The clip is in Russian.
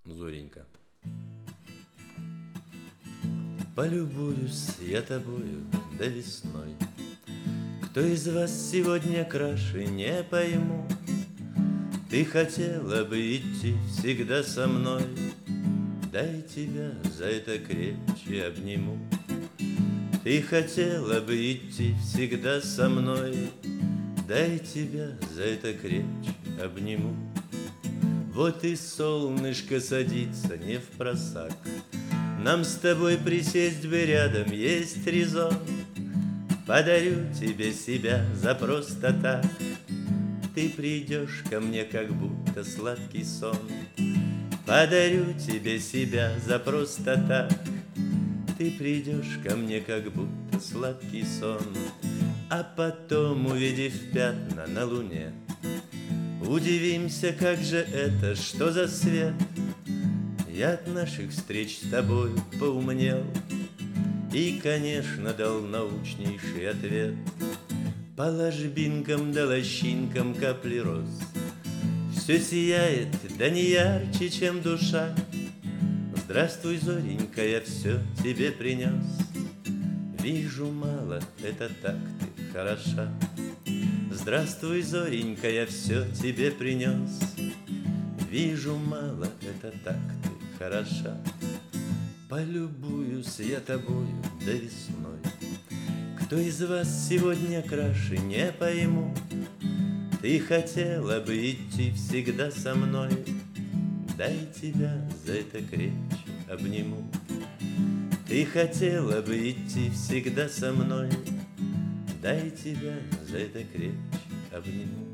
Зоренька. Полюбуюсь я тобою до весной. Кто из вас сегодня краше, не пойму. Ты хотела бы идти всегда со мной, дай тебя за это крепче обниму. Ты хотела бы идти всегда со мной, дай тебя за это крепче обниму. Вот и солнышко садится не впросак, нам с тобой присесть бы рядом, есть резон. Подарю тебе себя за просто так, ты придешь ко мне, как будто сладкий сон. Подарю тебе себя за просто так, ты придешь ко мне, как будто сладкий сон. А потом, увидев пятна на луне, удивимся, как же это, что за свет. Я от наших встреч с тобой поумнел и, конечно, дал научнейший ответ. По ложбинкам да лощинкам капли роз все сияет, да не ярче, чем душа. Здравствуй, Зоренька, я все тебе принес. Вижу, мало, это так ты хороша. Здравствуй, Зоренька, я все тебе принес. Вижу, мало, это так ты хороша. Полюбуюсь я тобою до весной. Кто из вас сегодня краше, не пойму. Ты хотела бы идти всегда со мной, дай тебя за это крепче обниму. Ты хотела бы идти всегда со мной, дай тебя за это крепче обниму.